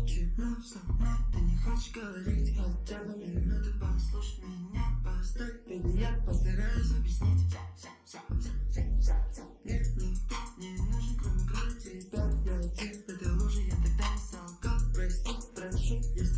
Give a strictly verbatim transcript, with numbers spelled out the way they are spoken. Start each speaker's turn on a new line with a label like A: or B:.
A: Почему со мной ты не хочешь говорить? Хотя бы минуту послушай меня, постой, baby, я постараюсь объяснить. Мне никто не нужен, кроме крови тебя. Я один в этой луже, я тогда не солгал. Прости, прошу, если